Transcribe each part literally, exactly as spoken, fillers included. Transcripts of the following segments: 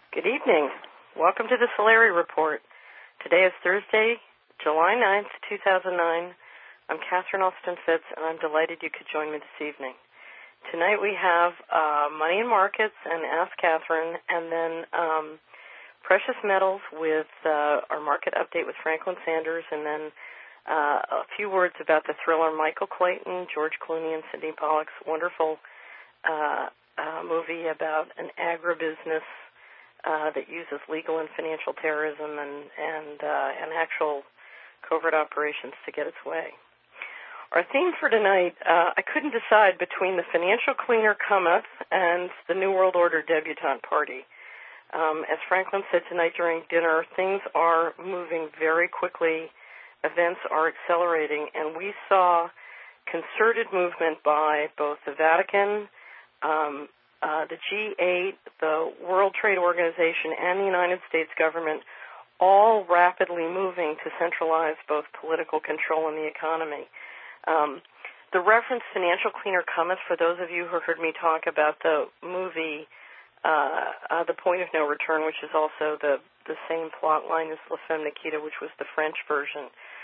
Good evening. Welcome to the Solari Report. Today is Thursday, July ninth, two thousand nine. I'm Catherine Austin Fitz, and I'm delighted you could join me this evening. Tonight we have uh, Money and Markets and Ask Catherine, and then um, Precious Metals with uh, our market update with Franklin Sanders, and then uh, a few words about the thriller Michael Clayton, George Clooney, and Sidney Pollack's wonderful uh, uh, movie about an agribusiness uh, that uses legal and financial terrorism and and, uh, and actual covert operations to get its way. Our theme for tonight, uh, I couldn't decide between the financial cleaner cometh and the New World Order debutante party. Um, as Franklin said tonight during dinner, things are moving very quickly. Events are accelerating, and we saw concerted movement by both the Vatican, um, uh, the G eight, the World Trade Organization, and the United States government, all rapidly moving to centralize both political control and the economy. Um, the reference financial cleaner cometh, for those of you who heard me talk about the movie uh, uh, The Point of No Return, which is also the, the same plot line as La Femme Nikita, which was the French version.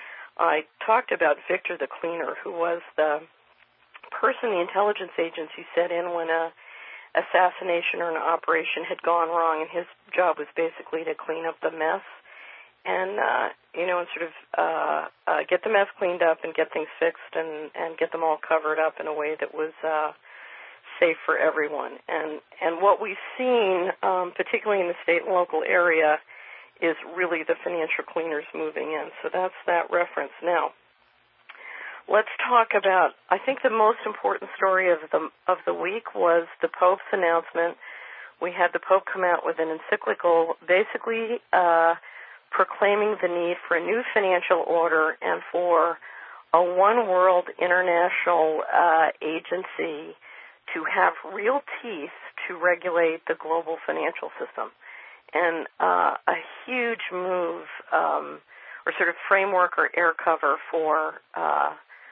I talked about Victor the Cleaner, who was the person, the intelligence agents who set in when a assassination or an operation had gone wrong, and his job was basically to clean up the mess and, uh, you know, and sort of uh, uh, get the mess cleaned up and get things fixed and, and get them all covered up in a way that was uh, safe for everyone. And, and what we've seen, um, particularly in the state and local area, is really the financial cleaners moving in. So that's that reference. Now, let's talk about, I think the most important story of the of the week was the Pope's announcement. We had the Pope come out with an encyclical basically uh, proclaiming the need for a new financial order and for a one-world international uh, agency to have real teeth to regulate the global financial system. And uh, a huge move um, or sort of framework or air cover for uh,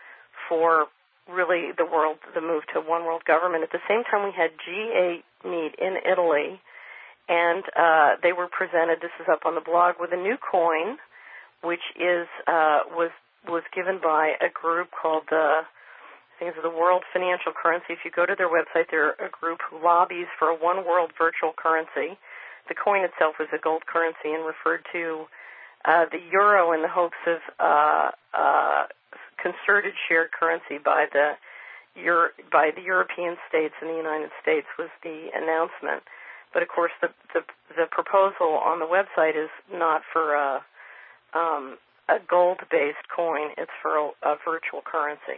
for really the world, the move to one world government. At the same time, we had G eight meet in Italy, and uh, they were presented, this is up on the blog, with a new coin, which is uh, was was given by a group called the, I think it's the World Financial Currency. If you go to their website, they're a group who lobbies for a one world virtual currency. The coin itself is a gold currency and referred to uh, the euro in the hopes of uh, uh, concerted shared currency by the Euro- by the European states and the United States was the announcement. But of course, the the, the proposal on the website is not for a, um, a gold-based coin; it's for a, a virtual currency.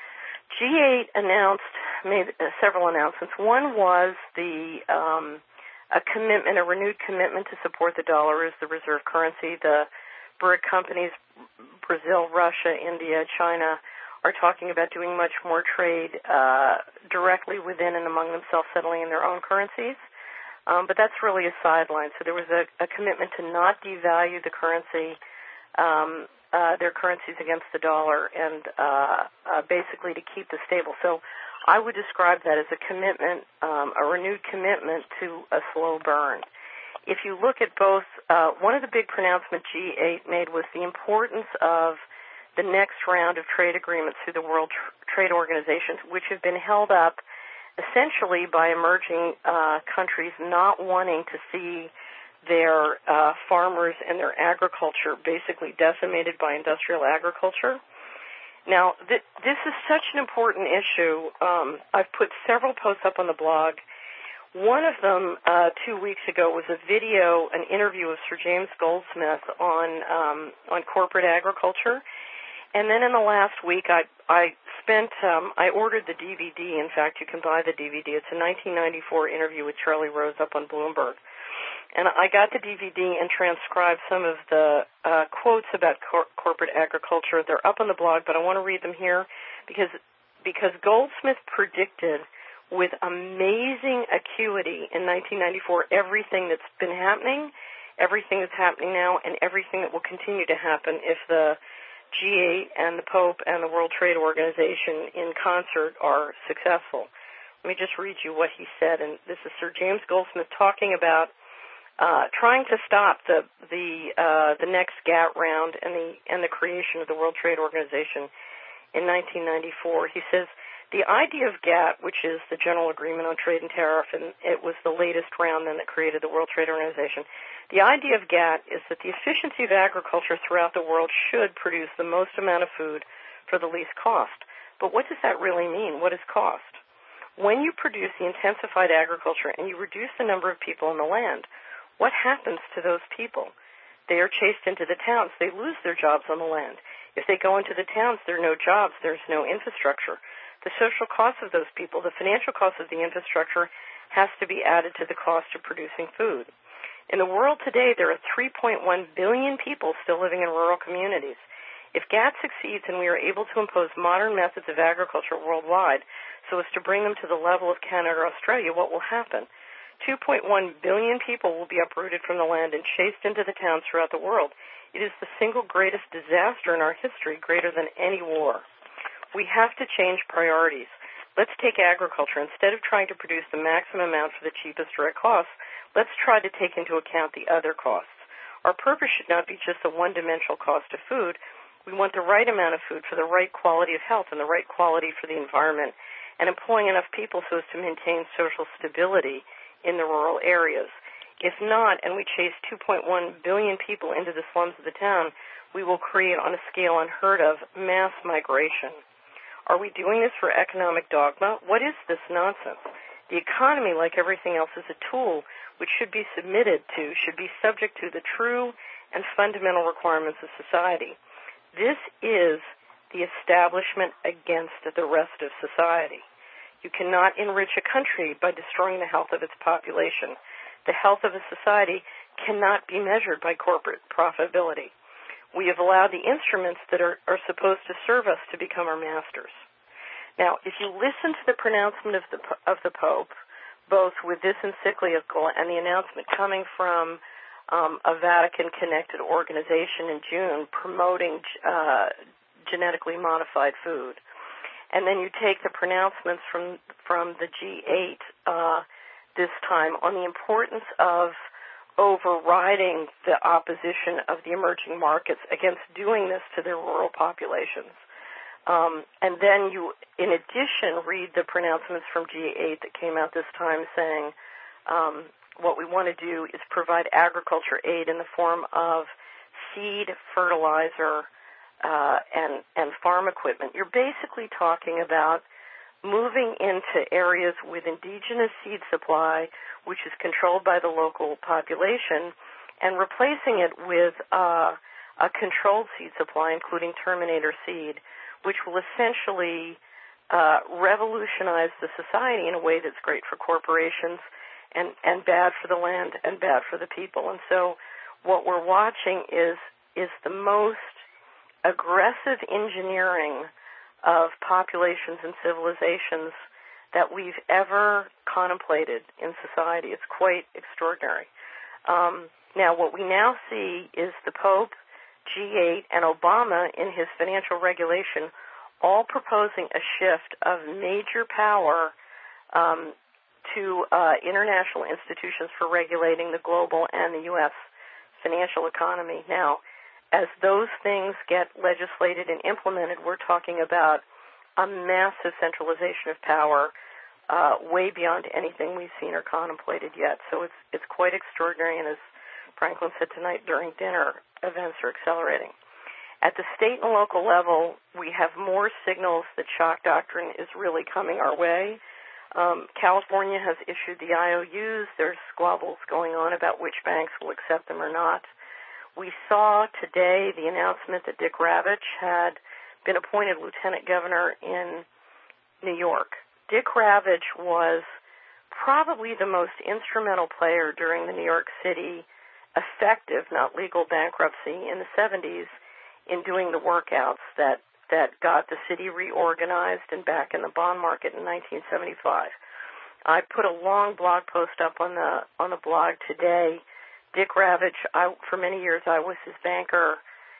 G eight announced made uh, several announcements. One was the um, a commitment, a renewed commitment to support the dollar as the reserve currency. The BRIC companies, Brazil, Russia, India, China, are talking about doing much more trade uh, directly within and among themselves, settling in their own currencies. Um, but that's really a sideline. So there was a, a commitment to not devalue the currency, um, uh, their currencies against the dollar, and uh, uh, basically to keep the stable. So I would describe that as a commitment, um, a renewed commitment to a slow burn. If you look at both, uh, one of the big pronouncements G eight made was the importance of the next round of trade agreements through the World Trade Organization, which have been held up essentially by emerging uh, countries not wanting to see their uh, farmers and their agriculture basically decimated by industrial agriculture. Now, th- this is such an important issue. Um, I've put several posts up on the blog. One of them uh, two weeks ago was a video, an interview of Sir James Goldsmith on um, on corporate agriculture. And then in the last week, I I spent um, I ordered the D V D. In fact, you can buy the D V D. It's a nineteen ninety-four interview with Charlie Rose up on Bloomberg. And I got the D V D and transcribed some of the uh, quotes about cor- corporate agriculture. They're up on the blog, but I want to read them here because because Goldsmith predicted with amazing acuity in nineteen ninety-four everything that's been happening, everything that's happening now, and everything that will continue to happen if the G eight and the Pope and the World Trade Organization in concert are successful. Let me just read you what he said, and this is Sir James Goldsmith talking about uh, trying to stop the the uh, the next GATT round and the and the creation of the World Trade Organization in nineteen ninety-four. He says the idea of GATT, which is the General Agreement on Trade and Tariff, and it was the latest round then that created the World Trade Organization. The idea of GATT is that the efficiency of agriculture throughout the world should produce the most amount of food for the least cost. But what does that really mean? What is cost? When you produce the intensified agriculture and you reduce the number of people in the land, what happens to those people? They are chased into the towns. They lose their jobs on the land. If they go into the towns, there are no jobs. There's no infrastructure. The social cost of those people, the financial cost of the infrastructure, has to be added to the cost of producing food. In the world today, there are three point one billion people still living in rural communities. If GATT succeeds and we are able to impose modern methods of agriculture worldwide so as to bring them to the level of Canada or Australia, what will happen? two point one billion people will be uprooted from the land and chased into the towns throughout the world. It is the single greatest disaster in our history, greater than any war. We have to change priorities. Let's take agriculture. Instead of trying to produce the maximum amount for the cheapest direct costs, let's try to take into account the other costs. Our purpose should not be just the one-dimensional cost of food. We want the right amount of food for the right quality of health and the right quality for the environment, and employing enough people so as to maintain social stability in the rural areas. If not, and we chase two point one billion people into the slums of the town, we will create, on a scale unheard of, mass migration. Are we doing this for economic dogma? What is this nonsense? The economy, like everything else, is a tool which should be submitted to, should be subject to the true and fundamental requirements of society. This is the establishment against the rest of society. You cannot enrich a country by destroying the health of its population. The health of a society cannot be measured by corporate profitability. We have allowed the instruments that are, are supposed to serve us to become our masters. Now, if you listen to the pronouncement of the, of the Pope, both with this encyclical and the announcement coming from um, a Vatican-connected organization in June promoting uh, genetically modified food, and then you take the pronouncements from from the G eight uh, this time on the importance of overriding the opposition of the emerging markets against doing this to their rural populations. Um, and then you, in addition, read the pronouncements from G eight that came out this time saying um, what we want to do is provide agriculture aid in the form of seed, fertilizer, Uh, and, and farm equipment. You're basically talking about moving into areas with indigenous seed supply, which is controlled by the local population, and replacing it with uh, a controlled seed supply, including Terminator seed, which will essentially uh, revolutionize the society in a way that's great for corporations and, and bad for the land and bad for the people. And so what we're watching is is the most aggressive engineering of populations and civilizations that we've ever contemplated in society. It's quite extraordinary. Um, now, what we now see is the Pope, G eight, and Obama in his financial regulation all proposing a shift of major power um, to uh, international institutions for regulating the global and the U S financial economy. Now, as those things get legislated and implemented, we're talking about a massive centralization of power uh, way beyond anything we've seen or contemplated yet. So it's it's quite extraordinary, and as Franklin said tonight during dinner, events are accelerating. At the state and local level, we have more signals that shock doctrine is really coming our way. Um, California has issued the I O Us. There's squabbles going on about which banks will accept them or not. We saw today the announcement that Dick Ravitch had been appointed lieutenant governor in New York. Dick Ravitch was probably the most instrumental player during the New York City effective, not legal, bankruptcy in the seventies in doing the workouts that, that got the city reorganized and back in the bond market in nineteen seventy-five. I put a long blog post up on the on the blog today. Dick Ravitch, I, for many years, I was his banker.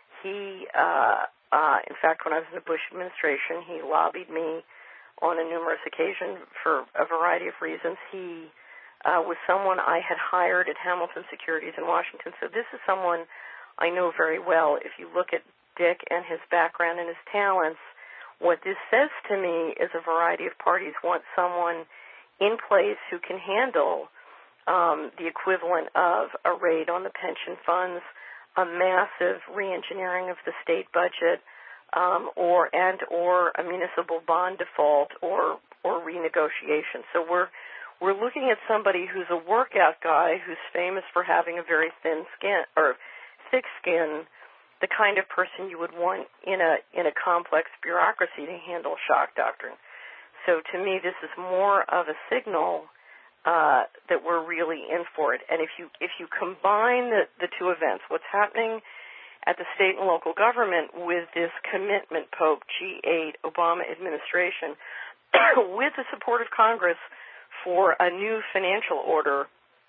He, uh, uh, in fact, when I was in the Bush administration, he lobbied me on a numerous occasion for a variety of reasons. He uh, was someone I had hired at Hamilton Securities in Washington. So this is someone I know very well. If you look at Dick and his background and his talents, what this says to me is a variety of parties want someone in place who can handle um, the equivalent of a raid on the pension funds, a massive reengineering of the state budget, um, or and or a municipal bond default or or renegotiation. So we're we're looking at somebody who's a workout guy who's famous for having a very thin skin or thick skin, the kind of person you would want in a in a complex bureaucracy to handle shock doctrine. So to me, this is more of a signal uh, that we're really in for it. And if you if you combine the, the two events, what's happening at the state and local government with this commitment, Pope, G eight, Obama administration, with the support of Congress for a new financial order,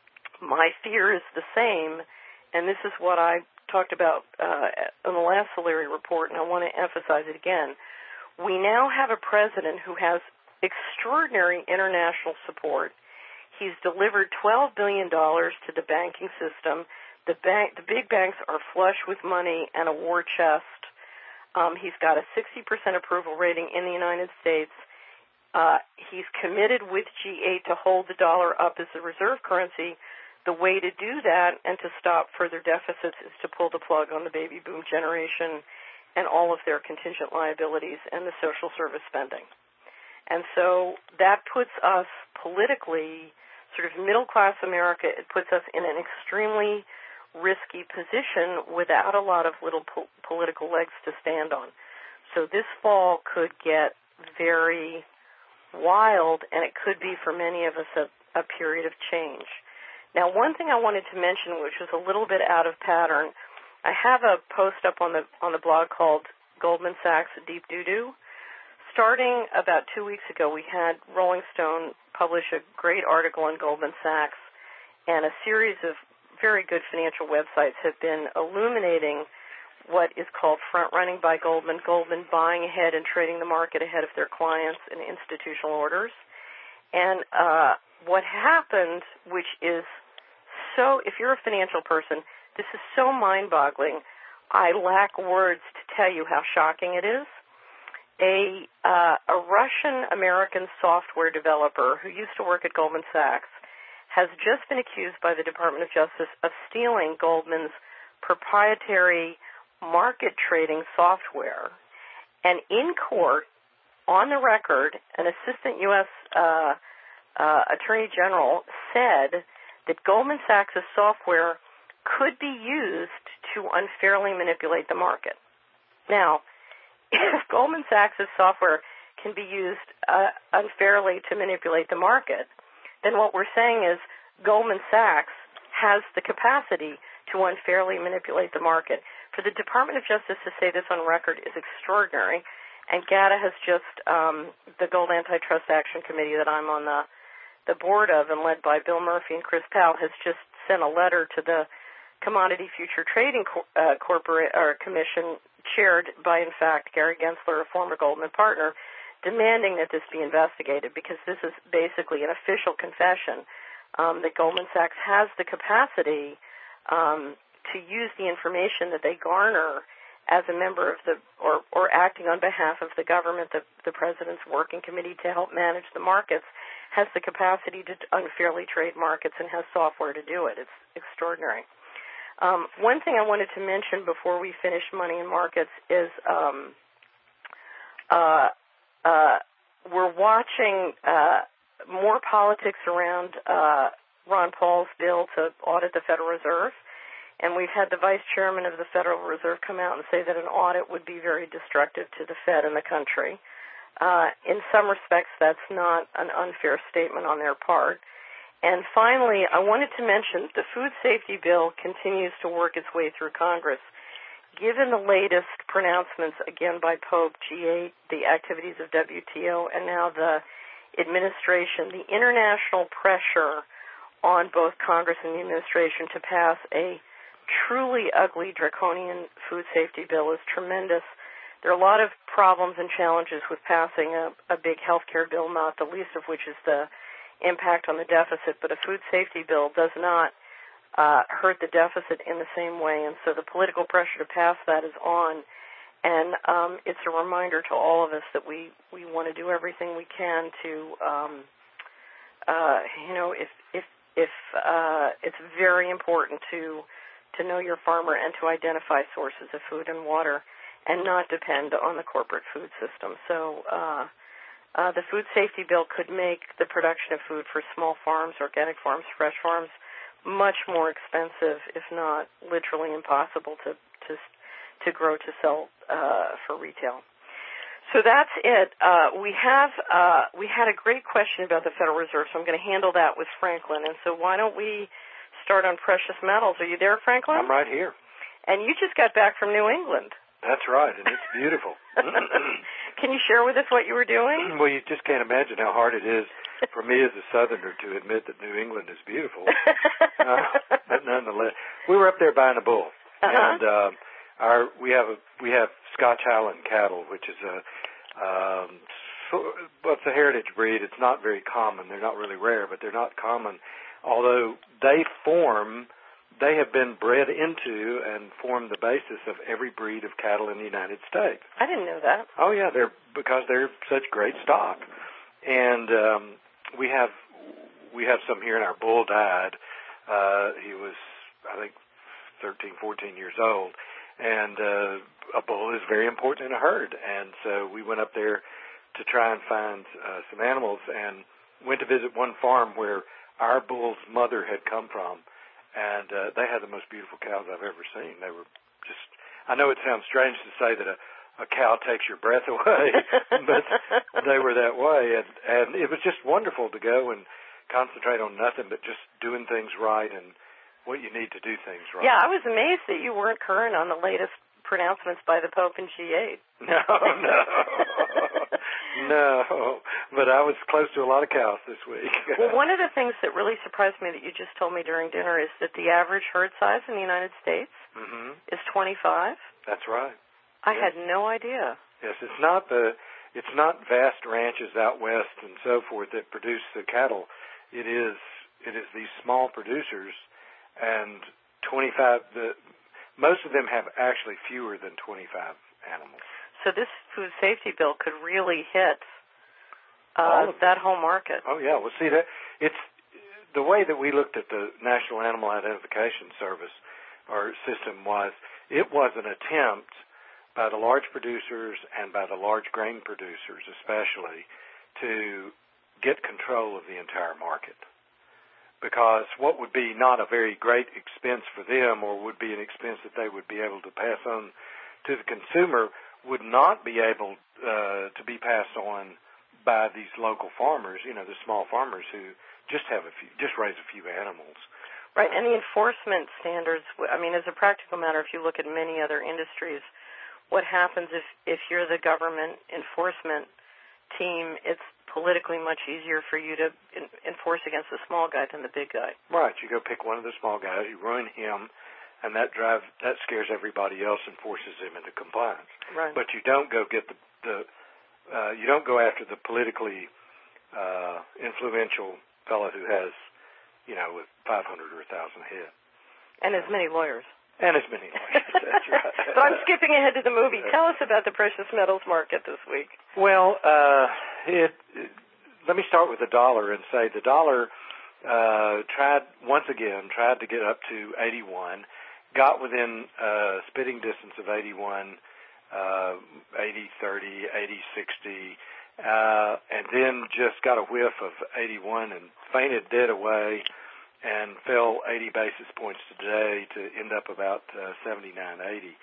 my fear is the same, and this is what I talked about uh, in the last Solari report, and I want to emphasize it again. We now have a president who has extraordinary international support. He's delivered twelve billion dollars to the banking system. The bank, the big banks are flush with money and a war chest. Um, he's got a sixty percent approval rating in the United States. Uh, he's committed with G eight to hold the dollar up as the reserve currency. The way to do that and to stop further deficits is to pull the plug on the baby boom generation and all of their contingent liabilities and the social service spending. And so that puts us politically, sort of middle-class America, it puts us in an extremely risky position without a lot of little po- political legs to stand on. So this fall could get very wild, and it could be for many of us a, a period of change. Now, one thing I wanted to mention, which is a little bit out of pattern, I have a post up on the on the blog called Goldman Sachs Deep Doo-Doo. Starting about two weeks ago, we had Rolling Stone publish a great article on Goldman Sachs, and a series of very good financial websites have been illuminating what is called front-running by Goldman, Goldman buying ahead and trading the market ahead of their clients in institutional orders. And uh, what happened, which is so, if you're a financial person, this is so mind-boggling, I lack words to tell you how shocking it is. A, uh, a Russian-American software developer who used to work at Goldman Sachs has just been accused by the Department of Justice of stealing Goldman's proprietary market trading software. And in court, on the record, an assistant U S uh, uh, Attorney General said that Goldman Sachs' software could be used to unfairly manipulate the market. Now, if Goldman Sachs' software can be used uh, unfairly to manipulate the market, then what we're saying is Goldman Sachs has the capacity to unfairly manipulate the market. For the Department of Justice to say this on record is extraordinary, and G A T A has just, um, the Gold Antitrust Action Committee that I'm on the, the board of and led by Bill Murphy and Chris Powell, has just sent a letter to the Commodity Future Trading Co- uh, Corporate or Commission, chaired by, in fact, Gary Gensler, a former Goldman partner, demanding that this be investigated because this is basically an official confession um, that Goldman Sachs has the capacity um, to use the information that they garner as a member of the, or, or acting on behalf of the government, the, the President's Working Committee to help manage the markets, has the capacity to unfairly trade markets and has software to do it. It's extraordinary. Um, one thing I wanted to mention before we finish Money and Markets is um, uh, uh, we're watching uh, more politics around uh, Ron Paul's bill to audit the Federal Reserve. And we've had the vice chairman of the Federal Reserve come out and say that an audit would be very destructive to the Fed and the country. Uh, in some respects, that's not an unfair statement on their part. And finally, I wanted to mention the food safety bill continues to work its way through Congress. Given the latest pronouncements, again by Pope, G eight, the activities of W T O, and now the administration, the international pressure on both Congress and the administration to pass a truly ugly, draconian food safety bill is tremendous. There are a lot of problems and challenges with passing a, a big health care bill, not the least of which is the impact on the deficit, but a food safety bill does not uh, hurt the deficit in the same way, and so the political pressure to pass that is on. And um, it's a reminder to all of us that we, we want to do everything we can to, um, uh, you know, if if if uh, it's very important to to know your farmer and to identify sources of food and water, and not depend on the corporate food system. So uh, uh, the food safety bill could make the production of food for small farms, organic farms, fresh farms, much more expensive, if not literally impossible to to to grow to sell uh, for retail. So that's it. Uh, we have uh, we had a great question about the Federal Reserve, so I'm going to handle that with Franklin. And so why don't we start on precious metals? Are you there, Franklin? I'm right here. And you just got back from New England. That's right, and it's beautiful. Can you share with us what you were doing? Well, you just can't imagine how hard it is for me as a Southerner to admit that New England is beautiful. uh, but nonetheless, we were up there buying a bull, uh-huh. and uh, our we have a, we have Scotch Highland cattle, which is a um, so, well, it's a heritage breed. It's not very common. They're not really rare, but they're not common. Although they form. They have been bred into and form the basis of every breed of cattle in the United States. I didn't know that. Oh yeah, they're because they're such great stock, and um, we have we have some here. And our bull died. Uh, he was, I think, thirteen, fourteen years old, and uh, a bull is very important in a herd. And so we went up there to try and find uh, some animals, and went to visit one farm where our bull's mother had come from. And uh, they had the most beautiful cows I've ever seen. They were just, I know it sounds strange to say that a, a cow takes your breath away, but they were that way. And, and it was just wonderful to go and concentrate on nothing but just doing things right and what you need to do things right. Yeah, I was amazed that you weren't current on the latest pronouncements by the Pope and G eight. No, no. No, but I was close to a lot of cows this week. Well, one of the things that really surprised me that you just told me during dinner is that the average herd size in the United States mm-hmm. is twenty-five. That's right. I yes. had no idea. Yes, it's not the it's not vast ranches out west and so forth that produce the cattle. It is it is these small producers, and twenty-five. The most of them have actually fewer than twenty-five animals. So this food safety bill could really hit uh, that whole market. Oh yeah, well see that it's the way that we looked at the National Animal Identification Service or system was it was an attempt by the large producers and by the large grain producers especially to get control of the entire market. Because what would be not a very great expense for them or would be an expense that they would be able to pass on to the consumer would not be able uh, to be passed on by these local farmers, you know, the small farmers who just have a few, just raise a few animals. Right, and the enforcement standards, I mean, as a practical matter, if you look at many other industries, what happens if, if you're the government enforcement team, it's politically much easier for you to in, enforce against the small guy than the big guy. Right, you go pick one of the small guys, you ruin him, and that drive that scares everybody else and forces them into compliance. Right. But you don't go get the, the uh, you don't go after the politically uh, influential fellow who has, you know, with five hundred or a thousand head, and as many lawyers. And as many lawyers. That's right. But I'm skipping ahead to the movie. Tell us about the precious metals market this week. Well, uh, it, it, let me start with the dollar and say the dollar uh, tried once again tried to get up to eighty-one. Got within uh, spitting distance of eighty-one, uh, eighty thirty, eighty sixty, uh, and then just got a whiff of eighty-one and fainted dead away and fell eighty basis points today to end up about uh, seventy-nine eighty.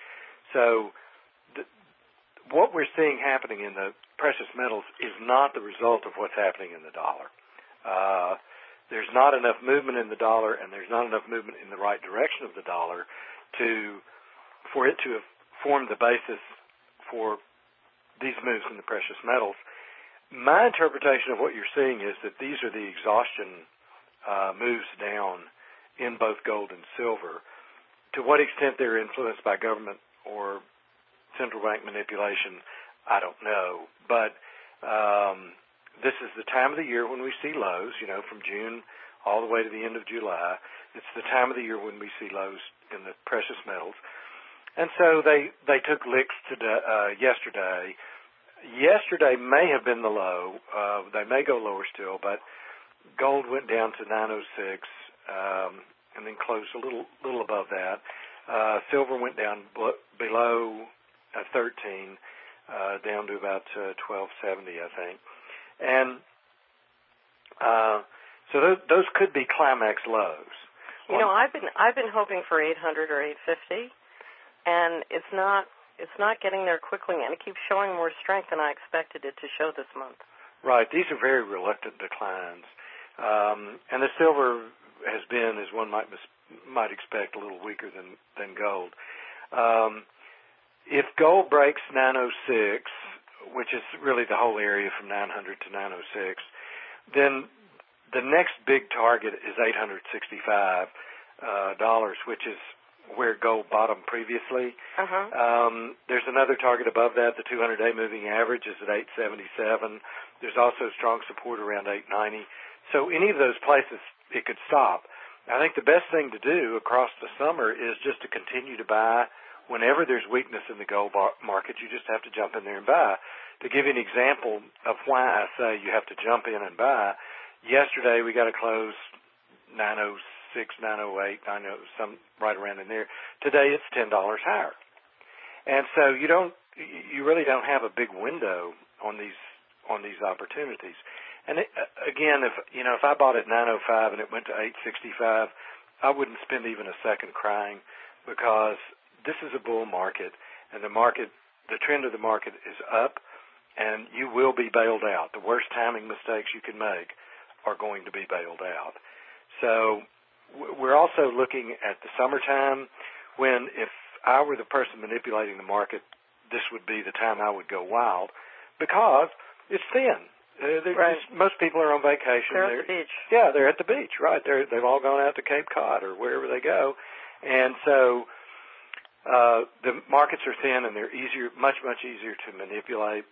So th- what we're seeing happening in the precious metals is not the result of what's happening in the dollar. Uh, There's not enough movement in the dollar, and there's not enough movement in the right direction of the dollar to for it to have formed the basis for these moves in the precious metals. My interpretation of what you're seeing is that these are the exhaustion uh, moves down in both gold and silver. To what extent they're influenced by government or central bank manipulation, I don't know. But um, this is the time of the year when we see lows, you know, from June all the way to the end of July. It's the time of the year when we see lows in the precious metals. And so they, they took licks today, uh, yesterday. Yesterday may have been the low. Uh, they may go lower still, but gold went down to nine oh six, um, and then closed a little, little above that. Uh, silver went down b- below uh, thirteen, uh, down to about uh, twelve seventy, I think. And uh, so those, those could be climax lows. You know, I've been I've been hoping for eight hundred or eight fifty, and it's not it's not getting there quickly, and it keeps showing more strength than I expected it to show this month. Right. These are very reluctant declines, um, and the silver has been, as one might might expect, a little weaker than than gold. Um, if gold breaks nine oh six, which is really the whole area from nine hundred to nine oh six, then the next big target is eight hundred sixty-five uh, dollars, which is where gold bottomed previously. Uh-huh. Um, there's another target above that. The two hundred day moving average is at eight seventy-seven. There's also strong support around eight ninety. So any of those places, it could stop. I think the best thing to do across the summer is just to continue to buy. Whenever there's weakness in the gold market, you just have to jump in there and buy. To give you an example of why I say you have to jump in and buy, yesterday we got to close nine oh six, nine oh eight, nine oh, some right around in there. Today it's ten dollars higher, and so you don't, you really don't have a big window on these on these opportunities. And it, again, if you know, if I bought at nine oh five and it went to eight sixty-five, I wouldn't spend even a second crying, because this is a bull market, and the market, the trend of the market is up, and you will be bailed out. The worst timing mistakes you can make are going to be bailed out. So we're also looking at the summertime, when if I were the person manipulating the market, this would be the time I would go wild, because it's thin. Uh, right. just, most people are on vacation. They're, they're at the beach. Yeah, they're at the beach, right. They're, they've all gone out to Cape Cod or wherever they go. And so uh, the markets are thin, and they're easier, much, much easier to manipulate.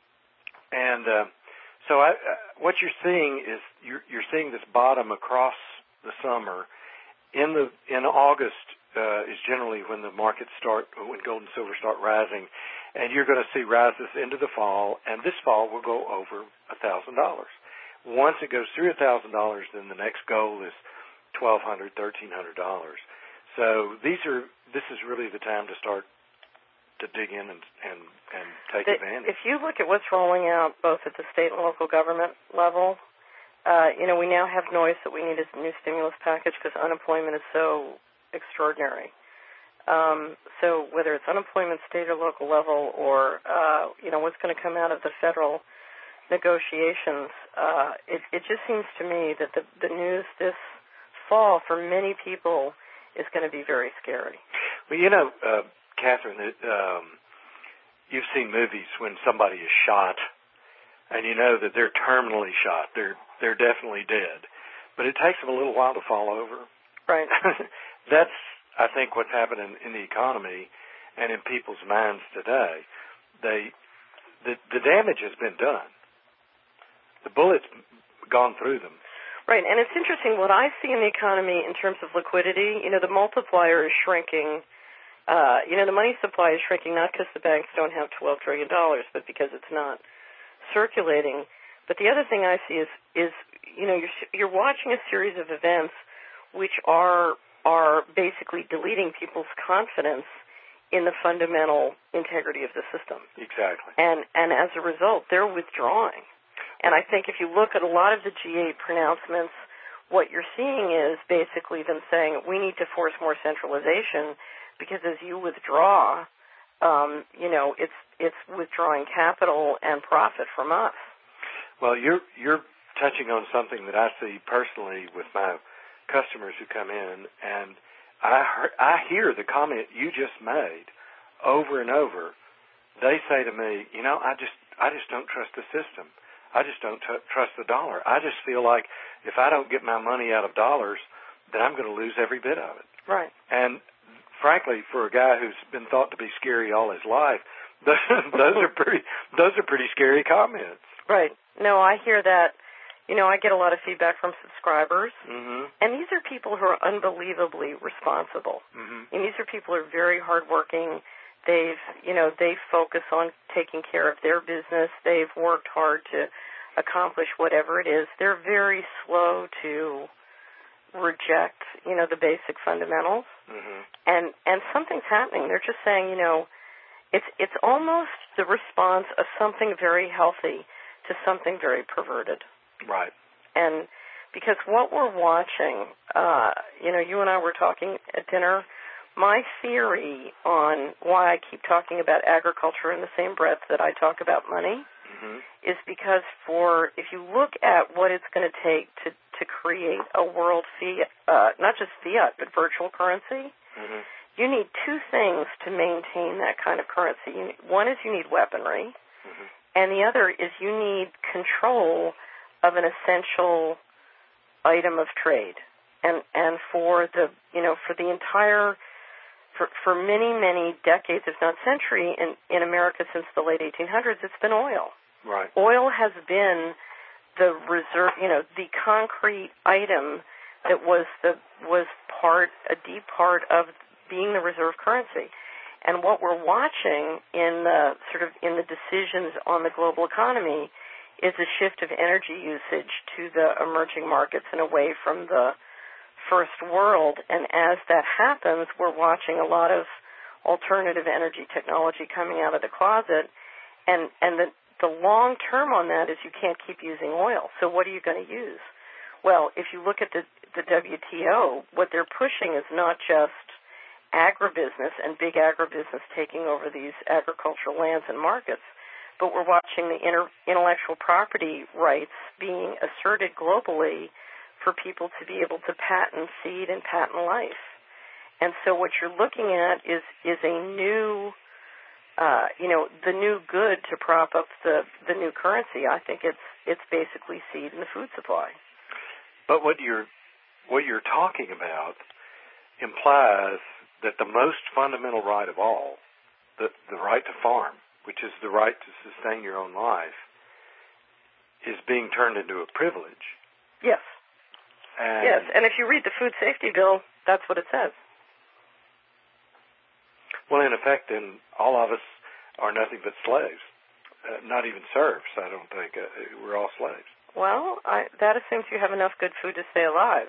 And uh, so I, uh, what you're seeing is you're, you're seeing this bottom across the summer. In the in August uh, is generally when the markets start, when gold and silver start rising, and you're going to see rises into the fall. And this fall will go over a thousand dollars. Once it goes through a thousand dollars, then the next goal is twelve hundred, thirteen hundred dollars. So these are this is really the time to start to dig in and and, and take the, advantage. If you look at what's rolling out both at the state and local government level, uh, you know, we now have noise that we need a new stimulus package because unemployment is so extraordinary. Um, so whether it's unemployment state or local level, or uh, you know, what's going to come out of the federal negotiations, uh, it, it just seems to me that the, the news this fall for many people is going to be very scary. Well, you know, uh, Catherine, it, um, you've seen movies when somebody is shot, and you know that they're terminally shot. They're they're definitely dead, but it takes them a little while to fall over. Right. That's, I think, what's happening in the economy and in people's minds today. They, the the damage has been done. The bullet's gone through them. Right, and it's interesting what I see in the economy in terms of liquidity. You know, the multiplier is shrinking. Uh, you know, the money supply is shrinking not because the banks don't have twelve trillion dollars, but because it's not circulating. But the other thing I see is, is you know, you're, you're watching a series of events which are are basically deleting people's confidence in the fundamental integrity of the system. Exactly. And and as a result, they're withdrawing. And I think if you look at a lot of the G eight pronouncements, what you're seeing is basically them saying we need to force more centralization because as you withdraw, um, you know, it's it's withdrawing capital and profit from us. Well, you're you're touching on something that I see personally with my customers who come in, and I heard, I hear the comment you just made over and over. They say to me, you know, I just I just don't trust the system. I just don't t- trust the dollar. I just feel like if I don't get my money out of dollars, then I'm going to lose every bit of it. Right. And frankly, for a guy who's been thought to be scary all his life, those are pretty those are pretty scary comments. Right. No, I hear that. You know, I get a lot of feedback from subscribers, mm-hmm. and these are people who are unbelievably responsible. Mm-hmm. And these are people who are very hardworking. They've, you know, they focus on taking care of their business. They've worked hard to accomplish whatever it is. They're very slow to reject, you know, the basic fundamentals. Mm-hmm. And and something's happening. They're just saying, you know, it's it's almost the response of something very healthy to something very perverted. Right. And because what we're watching, uh, you know, you and I were talking at dinner, my theory on why I keep talking about agriculture in the same breath that I talk about money mm-hmm. is because for, if you look at what it's going to take to, to create a world fiat, uh, not just fiat, but virtual currency, mm-hmm. you need two things to maintain that kind of currency. You, one is you need weaponry, mm-hmm. and the other is you need control of an essential item of trade. And and for the, you know, for the entire, for, for many, many decades, if not century, in, in America since the late eighteen hundreds, it's been oil. Right. Oil has been the reserve, you know, the concrete item that was the, was part, a deep part of being the reserve currency. And what we're watching in the, sort of, in the decisions on the global economy is a shift of energy usage to the emerging markets and away from the first world. And as that happens, we're watching a lot of alternative energy technology coming out of the closet. And, and the, the long term on that is you can't keep using oil. So what are you going to use? Well, if you look at the, the W T O, what they're pushing is not just agribusiness and big agribusiness taking over these agricultural lands and markets, but we're watching the inter- intellectual property rights being asserted globally for people to be able to patent seed and patent life. And so what you're looking at is is a new, uh, you know, the new good to prop up the, the new currency. I think it's it's basically seed in the food supply. But what you're what you're talking about implies that the most fundamental right of all, the the right to farm, which is the right to sustain your own life, is being turned into a privilege. Yes. And yes, and if you read the food safety bill, that's what it says. Well, in effect, then, all of us are nothing but slaves, uh, not even serfs, I don't think. Uh, we're all slaves. Well, I, that assumes you have enough good food to stay alive.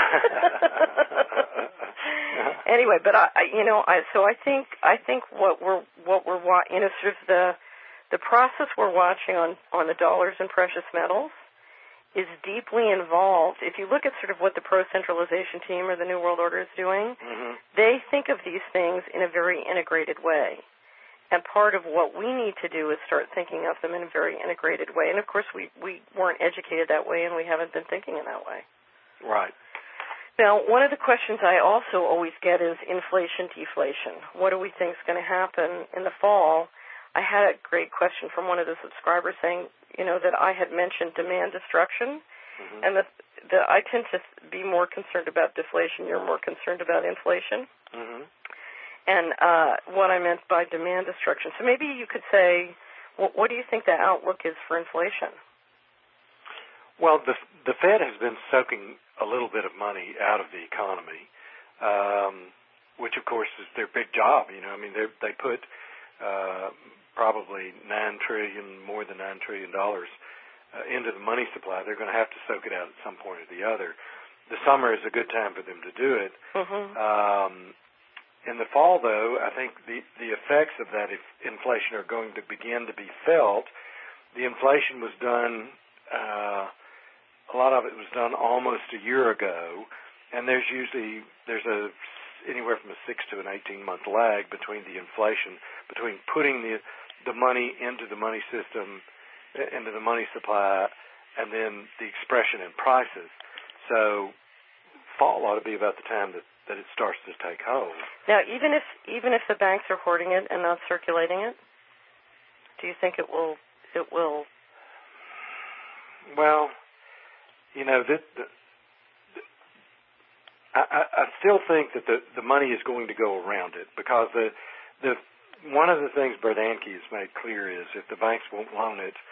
Anyway, but I, I you know, I, so I think I think what we're what we're you know sort of the the process we're watching on on the dollars and precious metals is deeply involved. If you look at sort of what the pro-centralization team or the New World Order is doing, mm-hmm. they think of these things in a very integrated way. And part of what we need to do is start thinking of them in a very integrated way. And, of course, we, we weren't educated that way, and we haven't been thinking in that way. Right. Now, one of the questions I also always get is inflation, deflation. What do we think is going to happen in the fall? I had a great question from one of the subscribers saying, you know, that I had mentioned demand destruction, mm-hmm. and that the, I tend to be more concerned about deflation. You're more concerned about inflation. Mm-hmm. And uh, what I meant by demand destruction. So maybe you could say, what, what do you think the outlook is for inflation? Well, the the Fed has been soaking a little bit of money out of the economy, um, which of course is their big job. You know, I mean, they they put uh, probably nine trillion, more than nine trillion dollars uh, into the money supply. They're going to have to soak it out at some point or the other. The summer is a good time for them to do it. Mm-hmm. Um, In the fall, though, I think the, the effects of that inflation are going to begin to be felt. The inflation was done, uh, a lot of it was done almost a year ago, and there's usually, there's a anywhere from a six to an eighteen-month lag between the inflation, between putting the, the money into the money system, into the money supply, and then the expression in prices. So fall ought to be about the time that that it starts to take hold. Now, even if even if the banks are hoarding it and not circulating it, do you think it will it will? Well, you know, the, the, I, I still think that the, the money is going to go around it because the the one of the things Bernanke has made clear is if the banks won't loan it,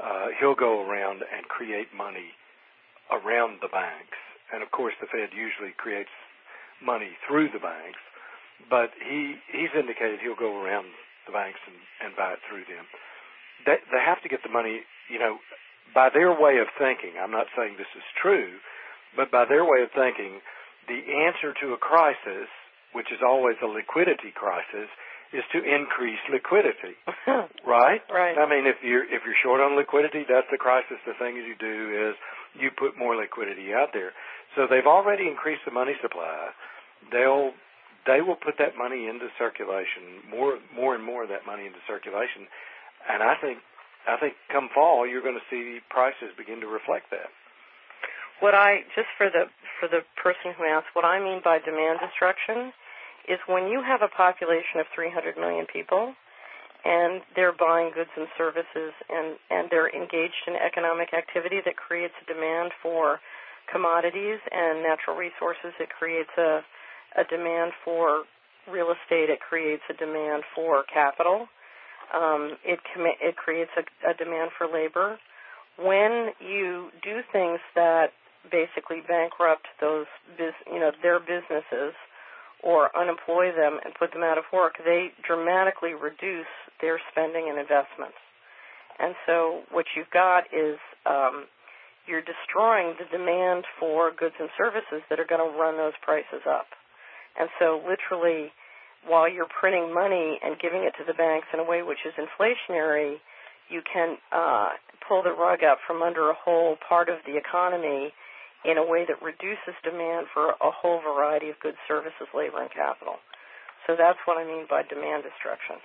uh, he'll go around and create money around the banks. And, of course, the Fed usually creates money through the banks. But he he's indicated he'll go around the banks and, and buy it through them. They, they have to get the money, you know, by their way of thinking. I'm not saying this is true, but by their way of thinking, the answer to a crisis, which is always a liquidity crisis, is to increase liquidity, right? Right. I mean, if you're if you're short on liquidity, that's the crisis. The thing you do is you put more liquidity out there. So they've already increased the money supply. They'll they will put that money into circulation, more more and more of that money into circulation, and I think I think come fall you're going to see prices begin to reflect that. What I just for the for the person who asked, what I mean by demand destruction is when you have a population of three hundred million people and they're buying goods and services and, and they're engaged in economic activity that creates a demand for commodities and natural resources, it creates a, a demand for real estate, it creates a demand for capital, um, it, com- it creates a, a demand for labor. When you do things that basically bankrupt those, bus- you know, their businesses, or unemploy them and put them out of work, they dramatically reduce their spending and investments. And so what you've got is um, you're destroying the demand for goods and services that are going to run those prices up. And so literally, while you're printing money and giving it to the banks in a way which is inflationary, you can uh, pull the rug out from under a whole part of the economy in a way that reduces demand for a whole variety of goods, services, labor, and capital. So that's what I mean by demand destruction.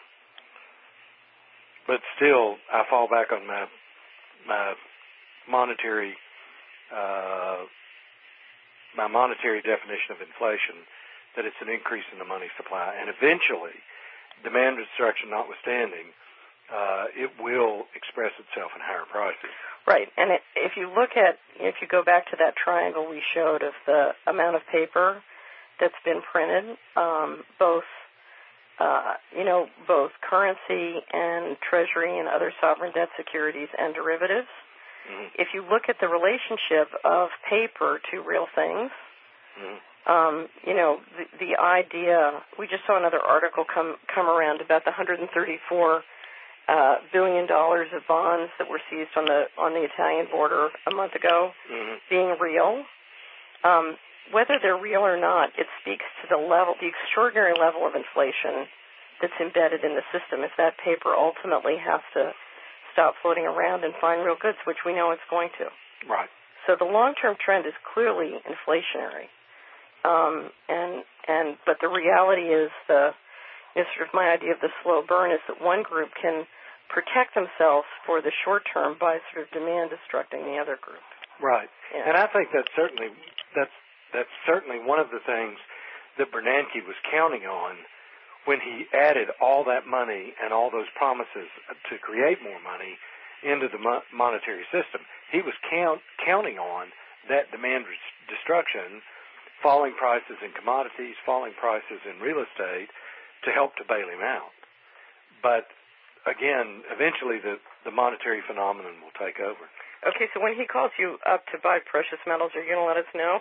But still, I fall back on my my monetary uh, my monetary definition of inflation, that it's an increase in the money supply, and eventually, demand destruction notwithstanding, uh, it will express itself in higher prices. Right, and it, if you look at, if you go back to that triangle we showed of the amount of paper that's been printed, um, both, uh, you know, both currency and treasury and other sovereign debt securities and derivatives, mm-hmm. if you look at the relationship of paper to real things, mm-hmm. um, you know, the, the idea, we just saw another article come come around about the one hundred thirty-four Uh, billion dollars of bonds that were seized on the on the Italian border a month ago, mm-hmm. being real. Um, whether they're real or not, it speaks to the level, the extraordinary level of inflation that's embedded in the system. If that paper ultimately has to stop floating around and find real goods, which we know it's going to. Right. So the long-term trend is clearly inflationary. Um, and and but the reality is the is sort of my idea of the slow burn is that one group can protect themselves for the short term by sort of demand destructing the other group. Right. Yeah. And I think that's certainly that's that's certainly one of the things that Bernanke was counting on when he added all that money and all those promises to create more money into the mo- monetary system. He was count, counting on that demand destruction, falling prices in commodities, falling prices in real estate, to help to bail him out. But again, eventually the, the monetary phenomenon will take over. Okay, so when he calls you up to buy precious metals, are you going to let us know?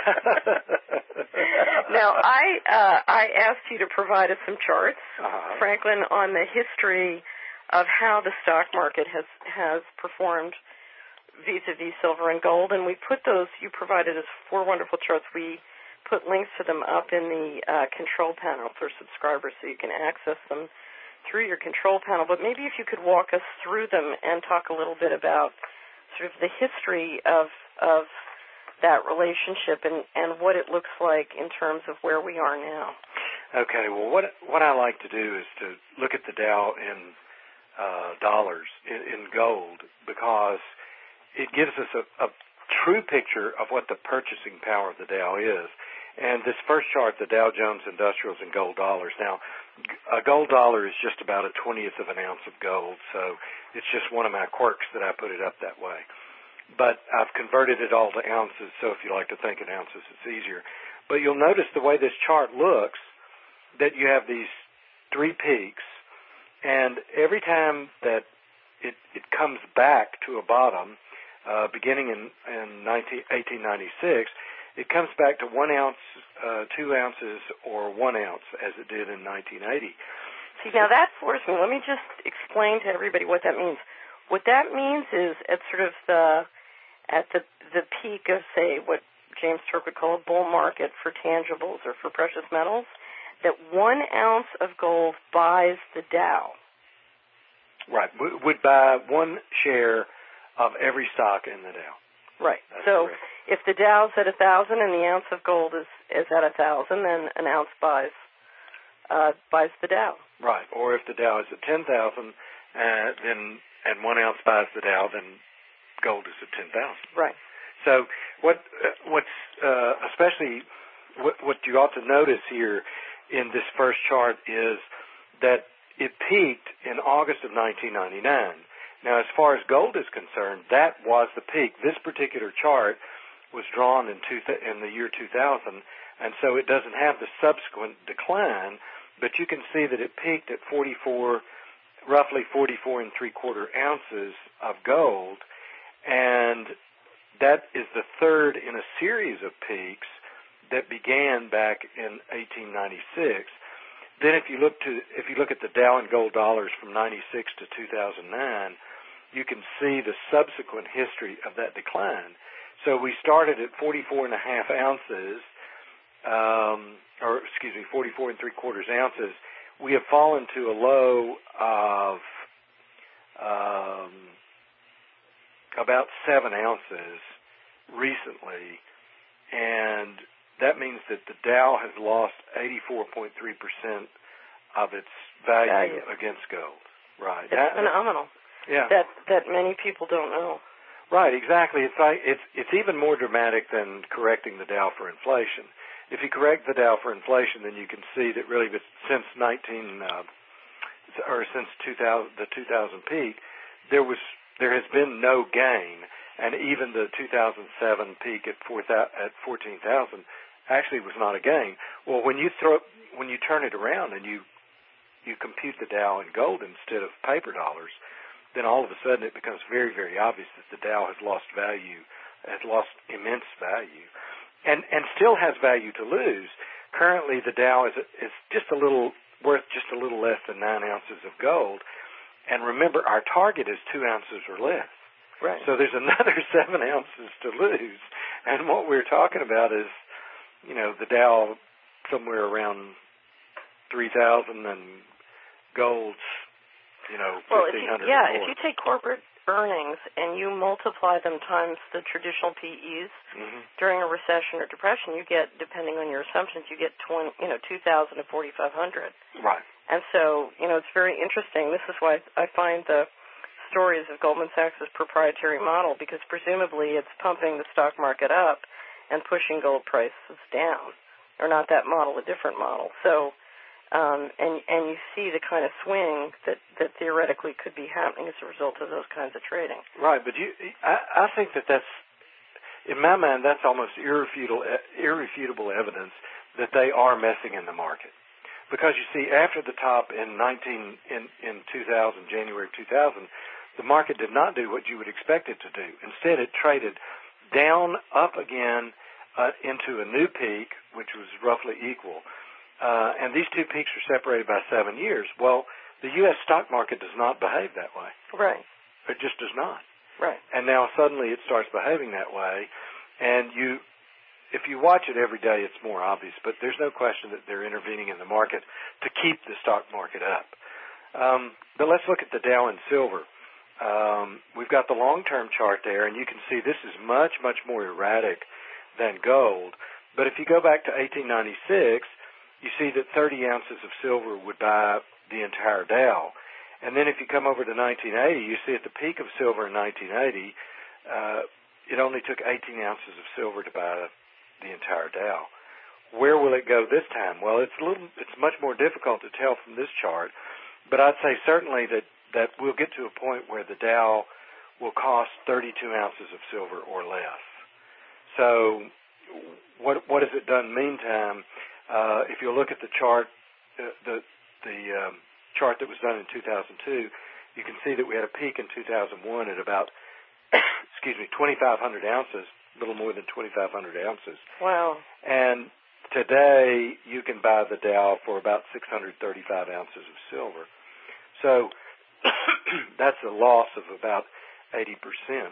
Now, I uh, I asked you to provide us some charts, uh-huh. Franklin, on the history of how the stock market has, has performed vis-a-vis silver and gold, and we put those, you provided us four wonderful charts. We put links to them up in the uh, control panel for subscribers so you can access them through your control panel. But maybe if you could walk us through them and talk a little bit about sort of the history of of that relationship and, and what it looks like in terms of where we are now. Okay, well, what what I like to do is to look at the Dow in uh, dollars, in, in gold, because it gives us a, a true picture of what the purchasing power of the Dow is. And this first chart, the Dow Jones Industrials in gold dollars. Now, a gold dollar is just about a twentieth of an ounce of gold, so it's just one of my quirks that I put it up that way. But I've converted it all to ounces, so if you like to think in ounces, it's easier. But you'll notice the way this chart looks, that you have these three peaks, and every time that it, it comes back to a bottom uh, beginning in, in eighteen ninety-six. It comes back to one ounce, uh, two ounces, or one ounce as it did in nineteen eighty. See, now that forced me. Let me just explain to everybody what that means. What that means is at sort of the at the the peak of, say, what James Turk would call a bull market for tangibles or for precious metals, that one ounce of gold buys the Dow. Right, would buy one share of every stock in the Dow. Right. That's so correct. If the Dow's at a thousand and the ounce of gold is, is at a thousand, then an ounce buys uh, buys the Dow. Right. Or if the Dow is at ten thousand, uh, then and one ounce buys the Dow, then gold is at ten thousand. Right. So what uh, what's uh, especially what, what you ought to notice here in this first chart is that it peaked in August of nineteen ninety-nine. Now, as far as gold is concerned, that was the peak. This particular chart was drawn in, two, in the year two thousand, and so it doesn't have the subsequent decline, but you can see that it peaked at forty-four, roughly forty-four and three quarter ounces of gold, and that is the third in a series of peaks that began back in eighteen ninety-six. Then if you look to if you look at the Dow and gold dollars from ninety-six to two thousand nine, you can see the subsequent history of that decline. So we started at forty-four and a half ounces, um, or excuse me, forty-four and three quarters ounces. We have fallen to a low of um, about seven ounces recently, and that means that the Dow has lost eighty-four point three percent of its value, value against gold. Right. It's that, phenomenal. Yeah. That that many people don't know. Right, exactly. It's like it's it's even more dramatic than correcting the Dow for inflation. If you correct the Dow for inflation, then you can see that really since nineteen uh, or since two thousand, the two thousand peak, there was there has been no gain, and even the two thousand seven peak at four at fourteen thousand actually was not a gain. Well, when you throw when you turn it around and you you compute the Dow in gold instead of paper dollars, then all of a sudden it becomes very, very obvious that the Dow has lost value, has lost immense value, and and still has value to lose. Currently, the Dow is is just a little worth just a little less than nine ounces of gold, and remember, our target is two ounces or less. Right. So there's another seven ounces to lose, and what we're talking about is, you know, the Dow somewhere around three thousand and gold's, you know, well, fifteen hundred. Yeah, if you take corporate earnings and you multiply them times the traditional P Es mm-hmm. during a recession or depression, you get, depending on your assumptions, you get twenty, you know, two thousand to forty-five hundred. Right. And so, you know, it's very interesting. This is why I find the stories of Goldman Sachs' proprietary model, because presumably it's pumping the stock market up and pushing gold prices down, or not that model, a different model. So. Um, and, and you see the kind of swing that, that theoretically could be happening as a result of those kinds of trading. Right, but you, I, I think that that's, in my mind, that's almost irrefutable, irrefutable evidence that they are messing in the market. Because you see, after the top in nineteen in, in two thousand, January two thousand, the market did not do what you would expect it to do. Instead, it traded down, up again, uh, into a new peak, which was roughly equal. Uh, and these two peaks are separated by seven years. Well, the U S stock market does not behave that way. Right. It just does not. Right. And now suddenly it starts behaving that way. And you, if you watch it every day, it's more obvious. But there's no question that they're intervening in the market to keep the stock market up. Um, but let's look at the Dow and silver. Um, we've got the long-term chart there, and you can see this is much, much more erratic than gold. But if you go back to eighteen ninety-six, you see that thirty ounces of silver would buy the entire Dow. And then if you come over to nineteen eighty, you see at the peak of silver in nineteen eighty, uh, it only took eighteen ounces of silver to buy the entire Dow. Where will it go this time? Well, it's a little, it's much more difficult to tell from this chart, but I'd say certainly that, that we'll get to a point where the Dow will cost thirty-two ounces of silver or less. So what, what has it done meantime? Uh, if you look at the chart, uh, the the um, chart that was done in two thousand two, you can see that we had a peak in two thousand one at about, excuse me, twenty-five hundred ounces, a little more than twenty-five hundred ounces. Wow. And today you can buy the Dow for about six hundred thirty-five ounces of silver. So that's a loss of about eighty percent,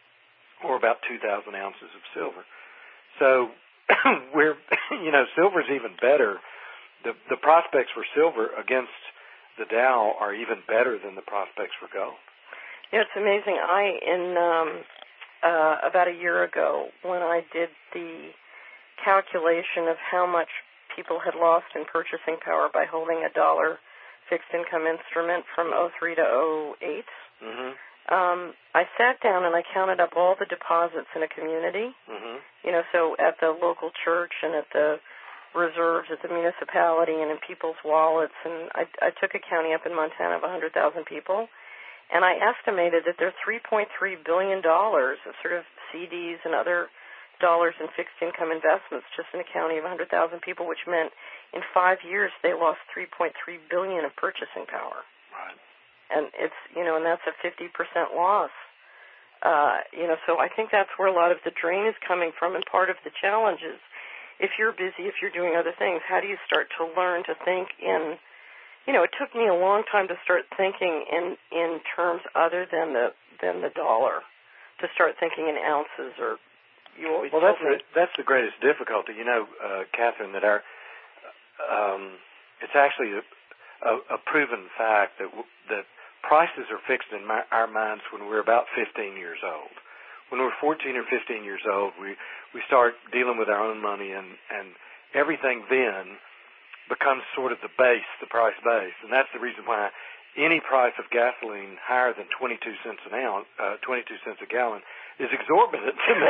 or about two thousand ounces of silver. So we're, you know, silver's even better. The, the prospects for silver against the Dow are even better than the prospects for gold. Yeah, it's amazing. I, in um, uh, about a year ago, when I did the calculation of how much people had lost in purchasing power by holding a dollar fixed income instrument from oh three to oh eight, mm-hmm. um, I sat down and I counted up all the deposits in a community, mm-hmm. you know, so at the local church and at the reserves at the municipality and in people's wallets. And I, I took a county up in Montana of one hundred thousand people, and I estimated that there's three point three billion dollars of sort of C Ds and other dollars in fixed income investments just in a county of one hundred thousand people, which meant in five years they lost three point three billion dollars of purchasing power. Right. And it's, you know, and that's a fifty percent loss. Uh, you know, so I think that's where a lot of the drain is coming from, and part of the challenge is, if you're busy, if you're doing other things, how do you start to learn to think in, you know, it took me a long time to start thinking in, in terms other than the than the dollar, to start thinking in ounces, or you always Well, that's me. the, that's the greatest difficulty. You know, uh, Catherine, that our, um, it's actually a, a, a proven fact that w- that prices are fixed in my, our minds when we're about fifteen years old. When we're fourteen or fifteen years old, we, we start dealing with our own money, and, and everything then becomes sort of the base, the price base. And that's the reason why any price of gasoline higher than twenty-two cents an ounce, uh, twenty-two cents a gallon is exorbitant to me.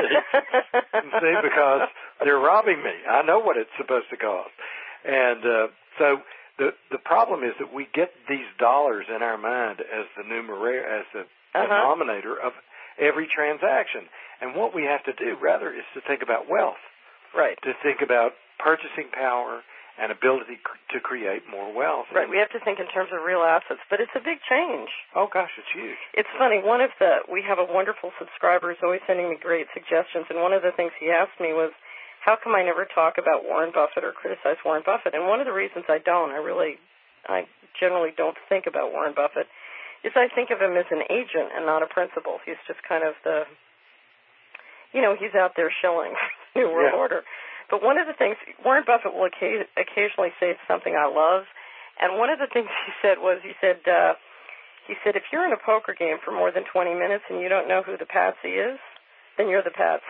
See, because they're robbing me. I know what it's supposed to cost. And uh, so the the problem is that we get these dollars in our mind as the numerator, as the uh-huh. denominator of every transaction. And what we have to do, rather, is to think about wealth. Right. To think about purchasing power and ability to create more wealth. Right. We have to think in terms of real assets, but it's a big change. Oh, gosh, it's huge. It's funny. One of the, we have a wonderful subscriber who's always sending me great suggestions, and one of the things he asked me was, how come I never talk about Warren Buffett or criticize Warren Buffett? And one of the reasons I don't, I really, I generally don't think about Warren Buffett, is I think of him as an agent and not a principal. He's just kind of the, you know, he's out there shilling New World yeah. Order. But one of the things, Warren Buffett will occasionally say something I love, and one of the things he said was, he said, uh, he said, if you're in a poker game for more than twenty minutes and you don't know who the patsy is, then you're the patsy.